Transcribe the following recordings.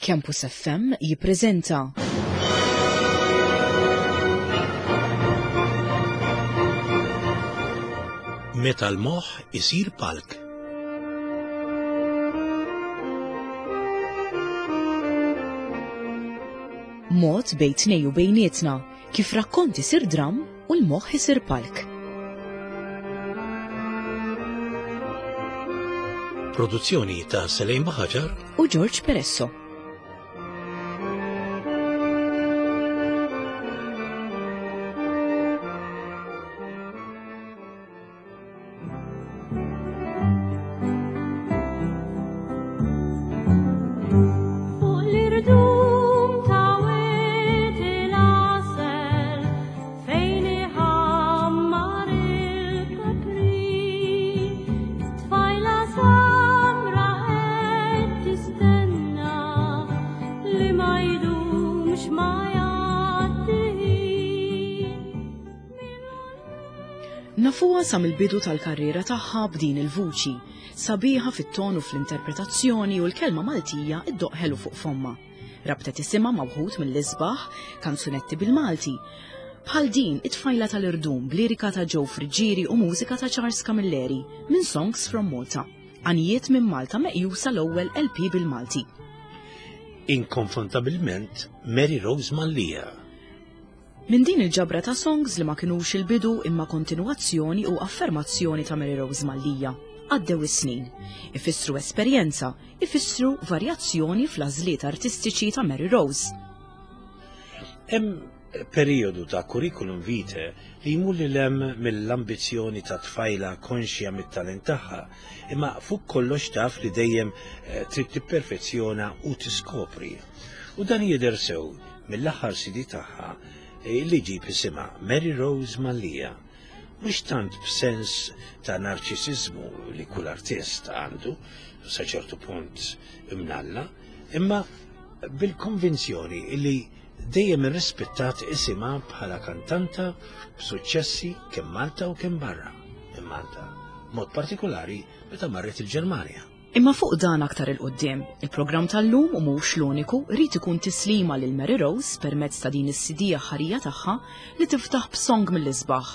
Campus FM jippreżenta Meta l-moħħ isir palk. Mod bejn tnejn u bejnietna kif rakkonti isir dram u l-moħħ isir palk. Produzzjoni ta' Selejn Baħaġar U George Peresso. Nafuha sa mill-bidu tal-karriera tagħha b'din il-vuċi, sabiħa fit-ton u fl-interpretazzjoni u l-kelma Maltija iddoqħelu fuq fomma. Rabtet isimha ma' wħud mill-isbaħ, kanzunetti bil-Malti. Bħal din it-tfajla tal-irdum b'lirika ta' Joe Frigieri u mużika ta' Charles Camilleri minn Songs from Malta. Għanijiet minn Malta meqjusa l-ewwel LP bil-Malti. Inkonfontabilment Mary Rose Mallija. Min din il-ġabra ta' songs li ma kinux il-bidu imma kontinuazzjoni u affermazzjoni ta' Mary Rose Mallija. Għaddew is-snin. Ifissru esperjenza, ifissru varjazzjoni fl-għażliet artistiċi ta' Mary Rose. Hemm perjodu ta' curriculum vitae li jmur lil hemm mill-ambizzjoni ta' tfajla konxja mit-talent tagħha, imma fuq kollox taf li dejjem trid tipperfezzjona u tiskopri. U dan jidher sew mill-aħħar CD tagħha li ġib isimha Mary Rose Mallija, mhux tant b'sens ta' narċisizmu li kull artist għandu sa ċertu punt imnalla, imma bil-konvinzjoni li dejjem irrispettat isimha bħala kantanta b'suċċessi kemm Malta u kemm barra minn Malta, mod partikolari meta marret il-Ġermanja. Imma fuq dan aktar il-qoddim, il-programm tal-lum u mhux l-uniku rrid ikun tislima lil Mary Rose permezz ta' din is-sidija ħarija tagħha li tiftaħ b'song mill-isbaħ.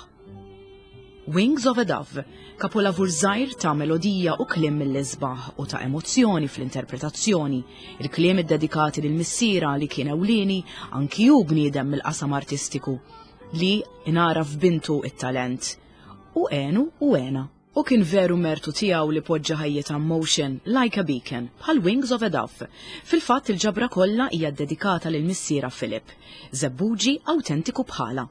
Wings of a Dove, kapolavur żgħir ta' melodija u kliem mill-isbaħ u ta' emozzjoni fl-interpretazzjoni, il-kliem iddedikati lil missiera li kien ewlieni anki hu bniedem mill-qasam artistiku li inaraf bintu it-talent. U għena. U kien veru mertu tiegħu li poġġa ħajjeta motion like a beacon bħal Wings of a Dove. Fil-fatt il-ġabra kollha hija dedikata lil missiera Philip, żebbuġi awtentiku bħala.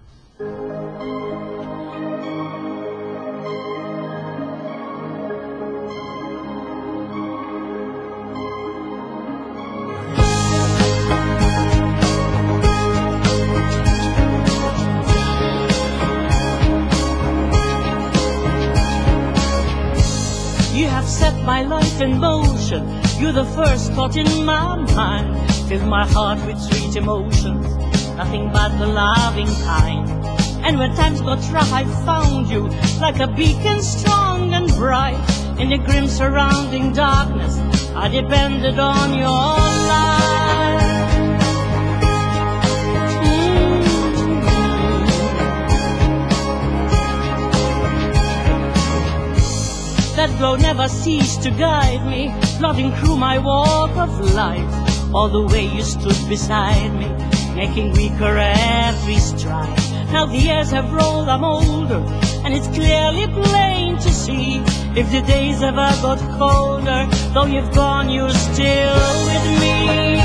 You have set my life in motion. You're the first thought in my mind. Fill my heart with sweet emotions, nothing but the loving kind. And when times got rough, I found you like a beacon strong and bright. In the grim surrounding darkness, I depended on your light. That glow never ceased to guide me, plodding through my walk of life. All the way you stood beside me, making weaker every stride. Now the years have rolled, I'm older, and it's clearly plain to see. If the days ever got colder, though you've gone, you're still with me.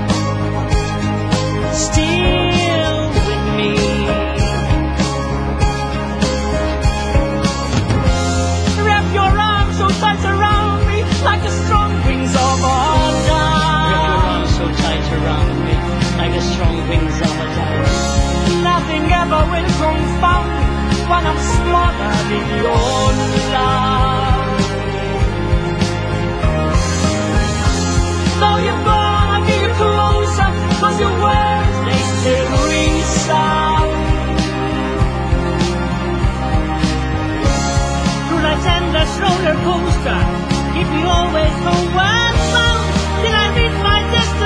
Still with me. Tight around me, like the strong wings of a dove. Wrap your arms so tight around me, like the strong wings of a dove. Nothing ever will confound me when I'm smothered in your love. Though you're gone, I'll get you closer, 'cause your words, they still ring sound. Through that endless roller coaster, keep me always homeward bound till I reach my destination.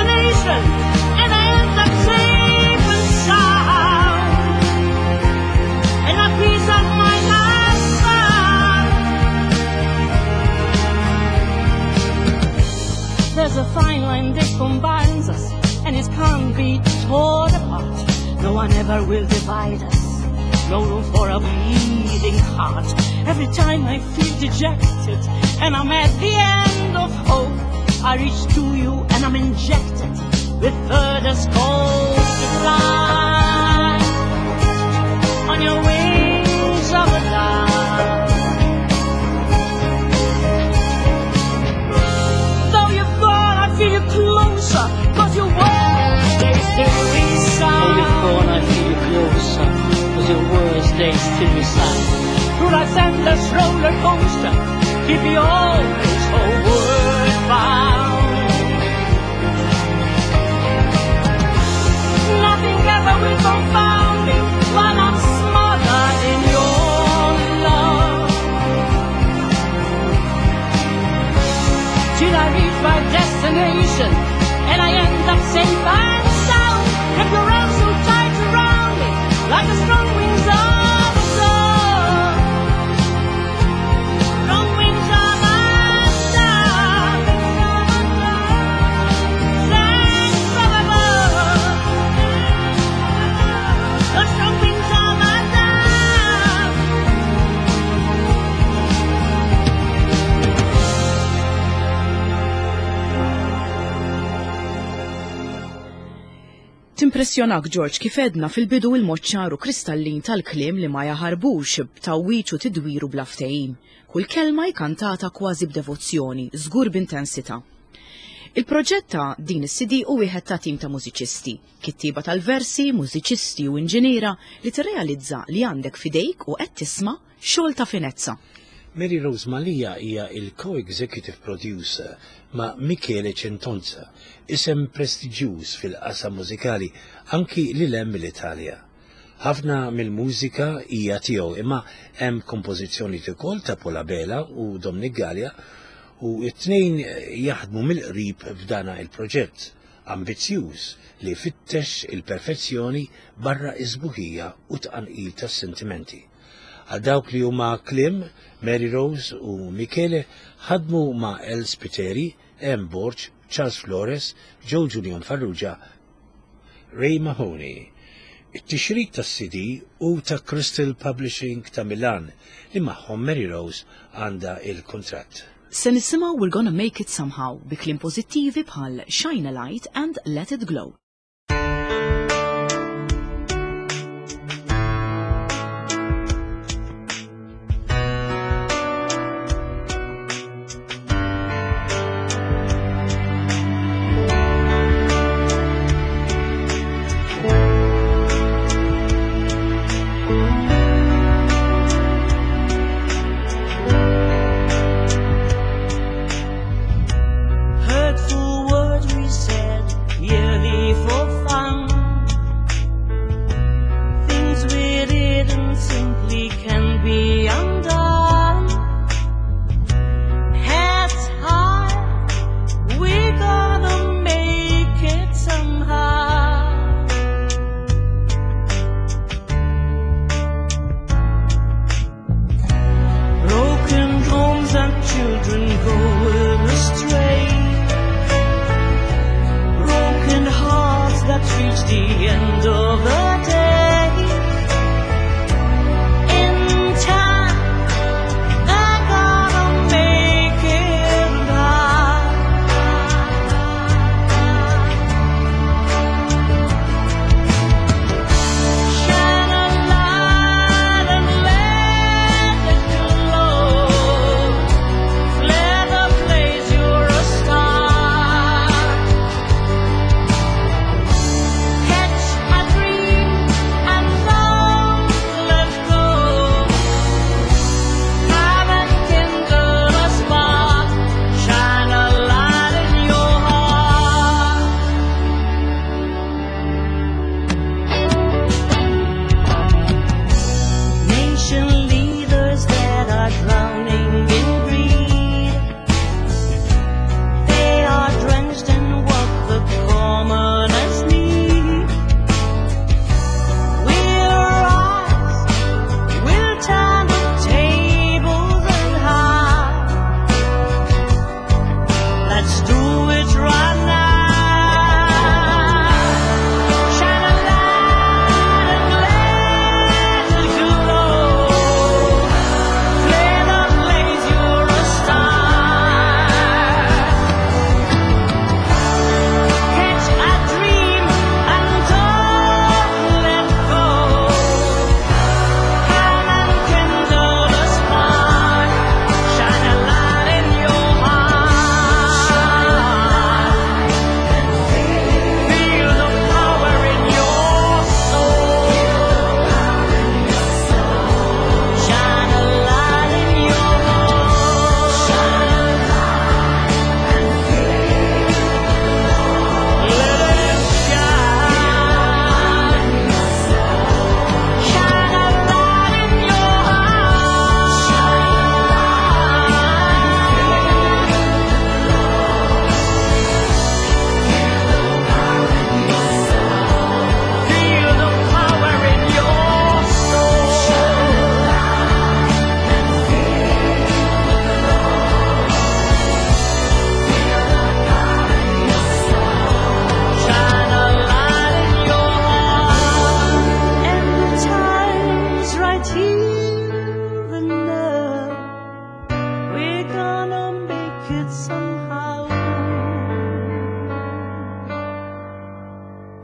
There's a fine line that combines us, and it can't be torn apart. No one ever will divide us. No room for a bleeding heart. Every time I feel dejected and I'm at the end of hope, I reach to you and I'm injected with further scope to fly on your wings of a dove. Though you're gone, I feel you closer, 'cause your words, they still reside. Though you're gone, I feel you closer, 'cause your words, they still reside. Through that endless roller coaster, keep me always homeward bound. Nothing ever will confound me while I'm smothered in your love. Till I reach my destination and I end up safe and sound. If your arms so tight around me, like the strong wings of a dove. Strong wings of a dove. Thanks from above. The strong wings of a dove. Timpressjonak George kif edna fil-bidu il-mod ċaru kristallin tal-kliem li ma jaħarbux b'tawwiċ u tidwiru bla ftehim. Kull kelma jkantata kważi b'devozzjoni, żgur b'intensità. Il-proġett ta' din is-CD u wieħed ta' tim ta' mużiċisti, kittieba tal-versi, mużiċisti u inġiniera li tirrealizza li għandek fidejk u qed tisma' xogħol ta' finezza. Mary Rose Malija hija il-co-executive producer ma' Michele Centonza, isem prestiġjuż fil-qasam mużikali anki li lem mill-Italja. Ħafna mill-mużika hija tiegħu imma hemm kompożizzjoni ukoll ta' Paula Bela u Dominic Gallia u t-tnejn jaħdmu mill-qrib f'dana il-proġett ambizzjuż li fittex il-perfezzjoni barra iżbuħija u tqanqil tas-sentimenti. Għal dawk li huma kliem, Mary Rose u Michele ħadmu ma' El Spiteri, M. Borch, Charles Flores, Joe Julian Farrugia, Ray Mahoney. It-tixrid tas-CD u ta' Crystal Publishing ta' Milan li magħhom Mary Rose għandha il-kuntratt. Se nisimgħu We're Gonna Make It Somehow bi kliem pożittivi bħal Shine a Light and Let It Glow. Hurtful words we said, yearly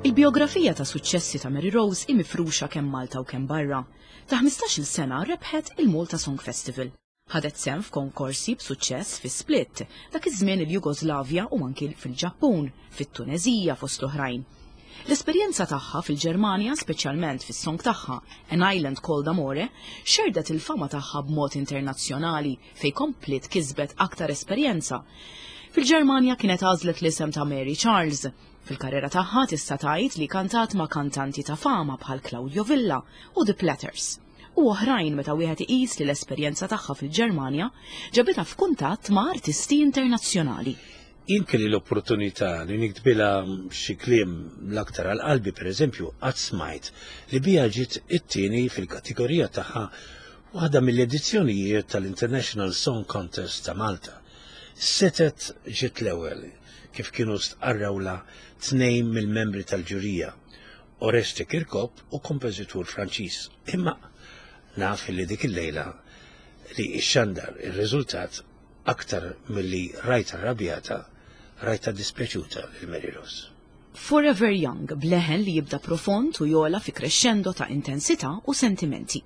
Il-biografija ta' suċċessi ta' Mary Rose imifruxa kemm Malta u kemm barra. Ta' 15-il sena rebħet il-Malta Song Festival. Ħadet sehem f'konkorsi b'suċċess fi Split, dak iż-żmien il-Jugoslavja u anki fil-Ġappun, fit-Tunezija fost l-oħrajn. L-esperjenza tagħha fil-Ġermanja, speċjalment fis-song tagħha An Island Called Amore, xerdet il-fama tagħha b'mod internazzjonali fejn komplet kisbet aktar esperjenza. Fil-Ġermanja kienet għażlet l-isem ta' Mary Charles. Fil-karriera tagħha tista' tgħid li kantat ma' kantanti ta' fama bħal Claudio Villa u The Platters. U oħrajn meta wieħed iqis li l-esperjenza tagħha fil-Ġermanja ġabitha f'kuntatt ma' artisti internazzjonali. Jien kelli l-opportunità li niktbilha xi kliem l-aktar għal qalbi pereżempju qatt smajt li biha ġiet it-tieni fil-kategorija tagħha waħda mill-edizzjonijiet tal-International Song Contest ta' Malta. Setet ġiet l-ewwel kif kienu stqarrawla tnejn mill-membri tal-ġurija, Oreste Kirkop u kompożitur Franċiż. Imma naf li dik il-lejla li xxandar ir-riżultat aktar milli rajta arrabjata, rajta dispjaċuta lil Mary Rose. Forever Young bleħen li jibda profond u jola fi crescendo ta' intensità u sentimenti.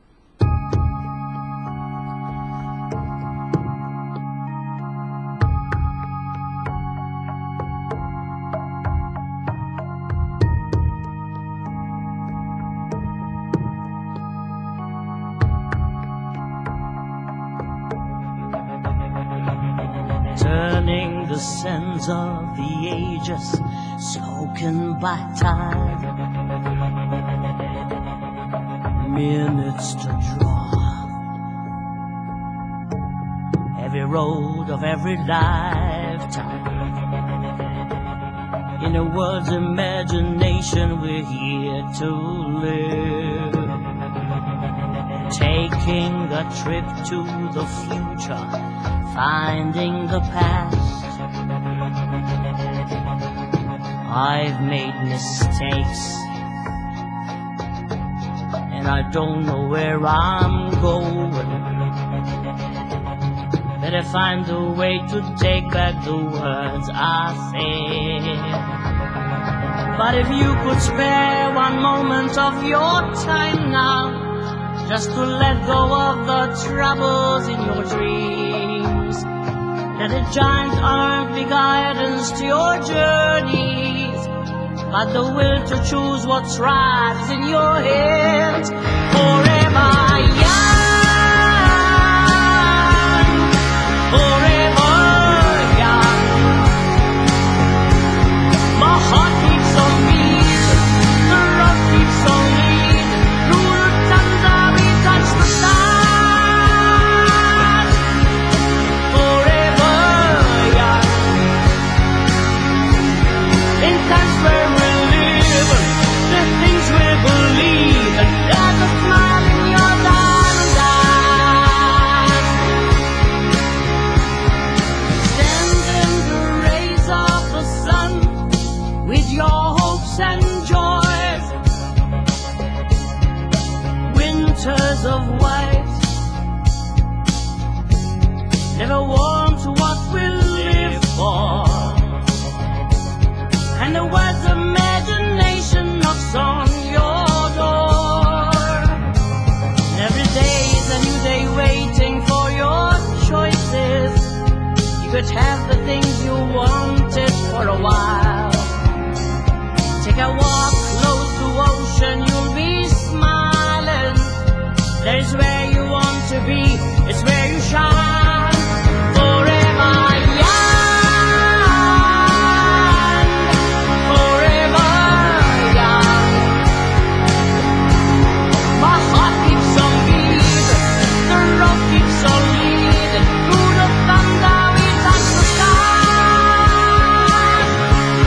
Turning the sands of the ages, soaken by time, minutes to draw, every road of every lifetime. In a world's imagination, we're here to live, taking a trip to the future, finding the past. I've made mistakes, and I don't know where I'm going. Better find a way to take back the words I said. But if you could spare one moment of your time now, just to let go of the troubles in your dreams, let a giant arm be guidance to your journeys, but the will to choose what's right is in your hands. Forever young, forever young. My heart keeps on beating, the road keeps on leading, through the thunder we touch the stars. Forever young, in times where we're living, the things we believe, and there's a smile in your diamond eyes. Stand in the rays of the sun with your hopes and joys, winters of white, never warm to what we live for, and the world's imagination knocks on your door. And every day is a new day waiting for your choices. You could have the things you wanted for a while. Take a walk close to ocean, you'll be smiling. There's where you want to be, it's where you shine. Forever young, forever young. My heart keeps on beating, the road keeps on leading, through the thunder we touch the sky.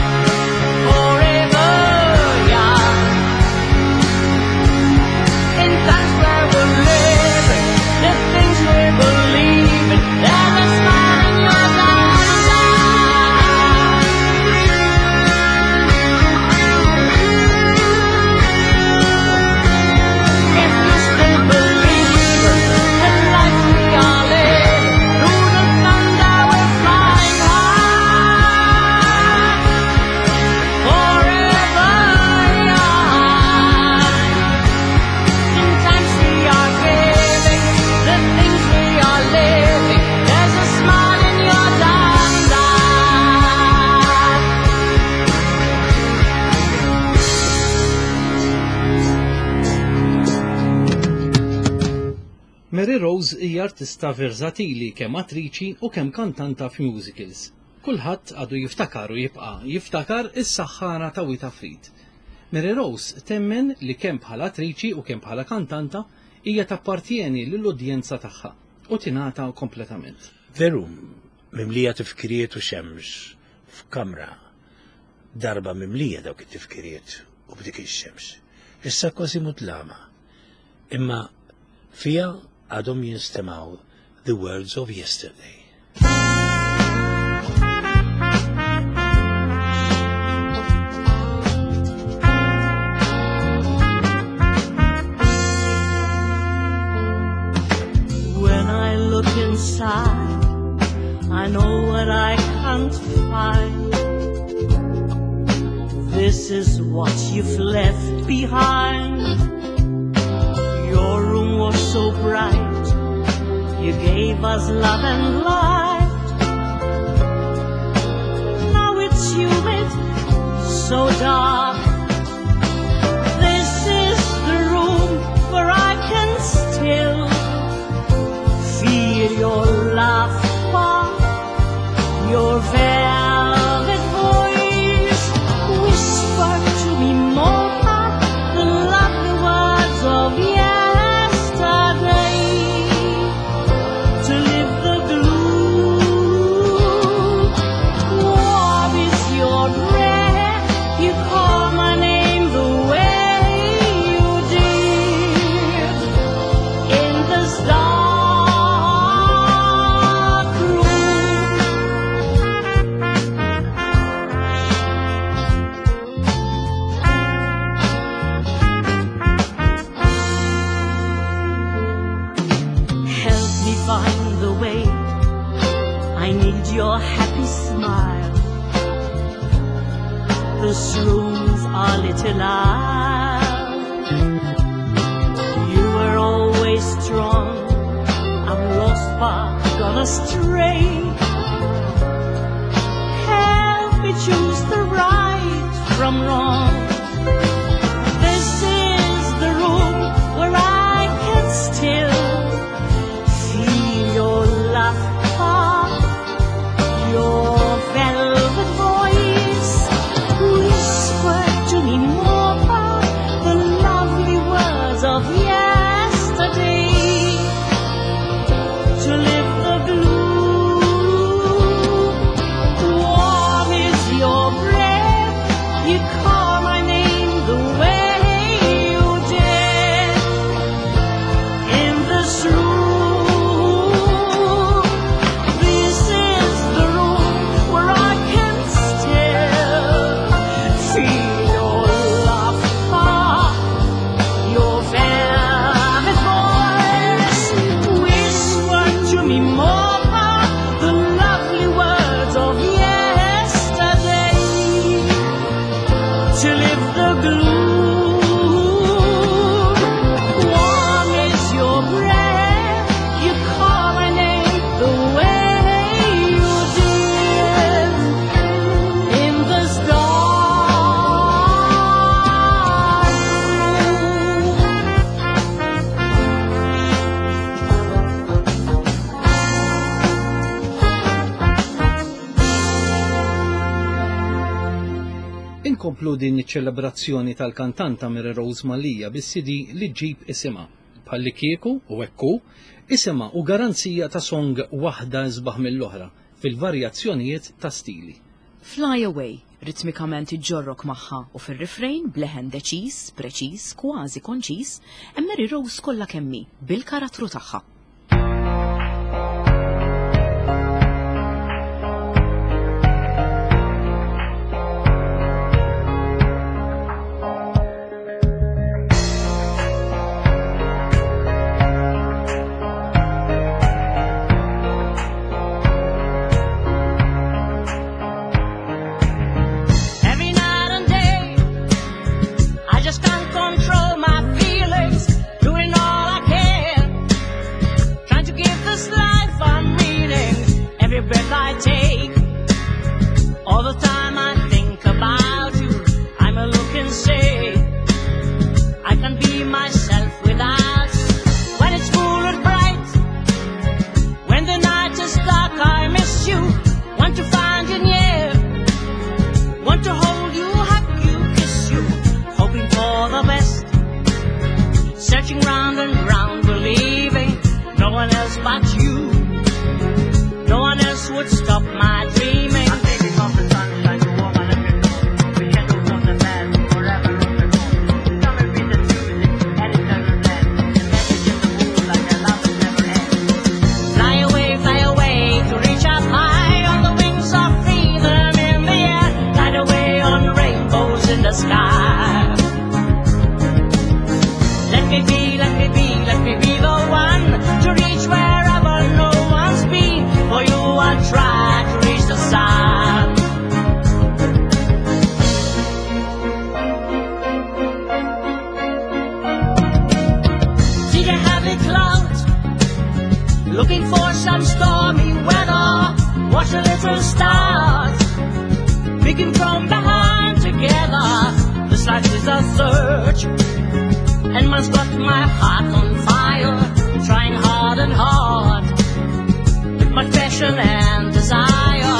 Rose hija artista versatili kemm attriċi u kemm kantanta f'musicals. Kulħadd għadu jiftakar is-saħħara ta' Wita Frid. Mary Rose temmen li kemm bħala attriċi u kemm bħala kantanta hija tappartieni lill-udjenza tagħha u tingħata kompletament. Veru, mimlija tifkiriet u xemx f'kamra. Darba mimlija dawk it-tifkiriet u b'dik ix-xemx. Issa kważi mutlama. Imma fija għadhom jinstemaw the words of yesterday. When I look inside, I know what I can't find. This is what you've left behind. Your room was so bright, you gave us love and light. Now it's humid, so dark. This is the room where I can still feel your laughter, your velvet voice. Whisper to me more the lovely words of yesterday. To live the gloom, warm is your breath. You call my name the way you did in this dark room. Help me find the way. I need your happy smile. This room's a little loud. You were always strong. I'm lost but gone astray. Help me choose the right from wrong. This is the room where I can still feel your laughter, your velvet voice. Whisper to me more about the lovely words of yesterday. To live the gloom, warm is your breath. You call my name the way you did in this room. This is the room where I can still feel your laughter, your velvet voice. Whisper to me more about the lovely words of yesterday. To live the gloom, warm is your breath. You call my name the way you did in this dark room. Inkomplu din iċ-ċelebrazzjoni tal-kantanta Mary Rose Malija bis-CD li ġib isimha. Bħalli kieku u hekku isimha u garanzija ta' song waħda isbaħ mill-oħra fil-varjazzjonijiet ta' stili. Fly Away, ritmikament iġġorrok magħha u fir-refrain bleħen deċiż, preċiż, kważi konċiż, hemm Mary Rose kollha kemmi bil-karattru tagħha. Every night and day, I just can't control my feelings, doing all I can but you. No one else would stop my dreaming. I'm taking off the sunshine to warm my living room. The shadows of the past forever on the moon. Come and read the music, and it's never end. The message in the moon like a love that never ends. Fly away to reach up high on the wings of freedom in the air. Glide away on rainbows in the sky. Let me be the one to reach wherever no one's been. For you I'll try to reach the sun. See the heavy clouds, looking for some stormy weather. Watch the little stars, peeking from behind together. This life is a search, and man's got my heart on fire, trying hard and hard with my passion and desire.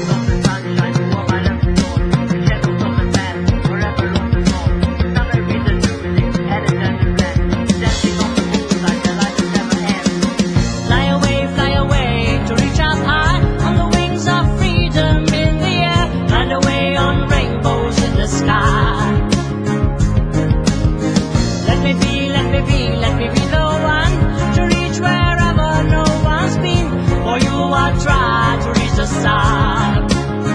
Fly away to reach up high on the wings of freedom in the air. Glide away on rainbows in the sky. Let me be the one to reach wherever no one's been. For you I'll try to reach the sun.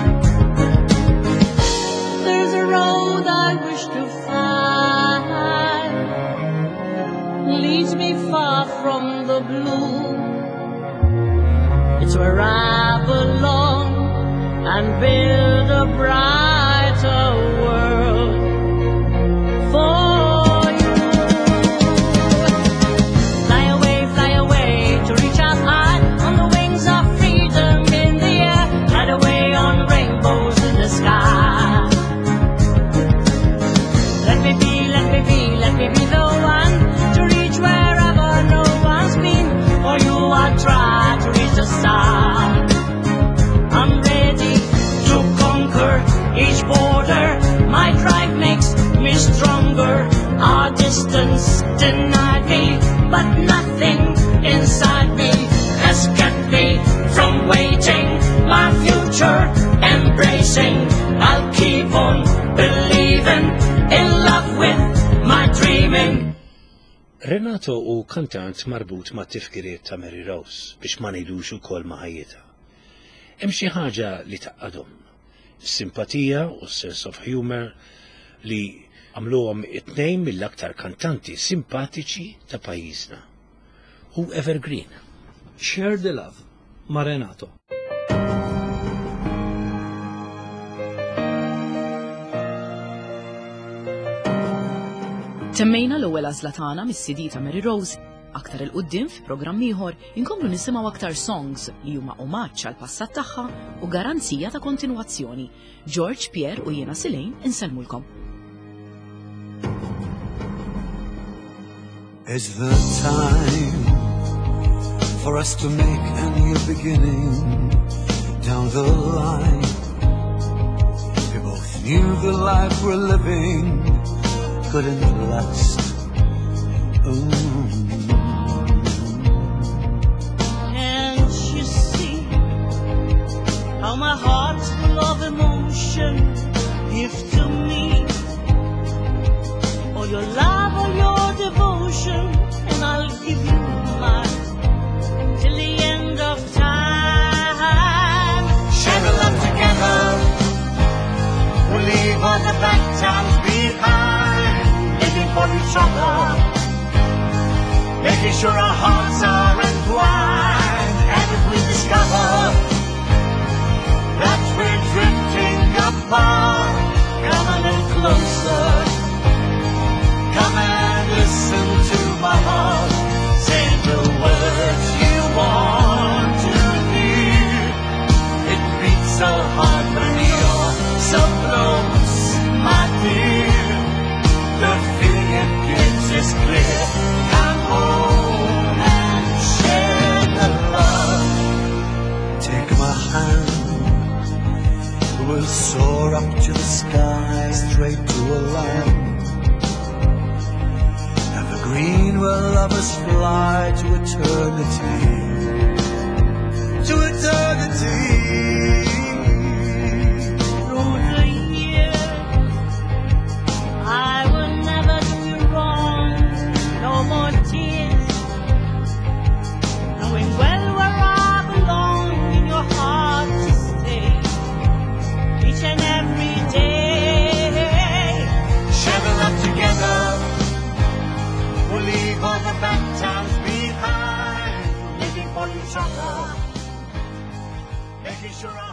There's a road I wish to find, leads me far from the blue. It's where I belong and build a brighter world for you. Fly away to reach up high on the wings of freedom in the air. Glide away on rainbows in the sky. Let me be the one to reach wherever no one's been. For you I'll try to reach the sun. I'm ready to conquer each border. My drive makes me stronger. Our distance denied me, but nothing inside me has kept me from waiting. My future embracing, I'll keep on believing, in love with my dreaming. Renato u kantant marbut ma' tifkiriet ta' Mary Rose biex ma ngħidux ukoll ma' ħajjitha. Hemm xi ħaġa li taqadhom, is-simpatija u s-sense of humor li għamluhom it-tnejn mill-aktar kantanti simpatiċi ta' pajjiżna. U evergreen. Share the Love ma' Renato. Temmejna l-ewwel għażla tagħna mis-CD ta' Mary Rose. Aktar il-qudiem fi programm ieħor inkomplu nisimgħu aktar songs li huma omaġġ għall passat tagħha u garanzija ta' kontinwazzjoni. George, Pierre u jiena Silejn insellmulkom. Is the time for us to make a new beginning down the line? We both knew the life we're living couldn't last. Can't you see how my heart's full of emotion? Give to me all your love, all your devotion, and I'll give you mine till the end of time. Share the love together, we'll leave all the bad times behind, living for each other, making sure our hearts are entwined. And if we discover that we're drifting apart, come a little closer, come and listen to my heart, say the words you want to hear. It beats so hard when you're so close, my dear. The feeling it gives is clear. Come home and share the love. Take my hand, we'll soar up to the sky, straight to a land. Evergreen where lovers fly to eternity. to eternity. Through the years, I will never do you wrong. No more tears, knowing well where I belong in your heart to stay each and every day. Share the love together. We'll leave all the bad times behind. Living for each other, making sure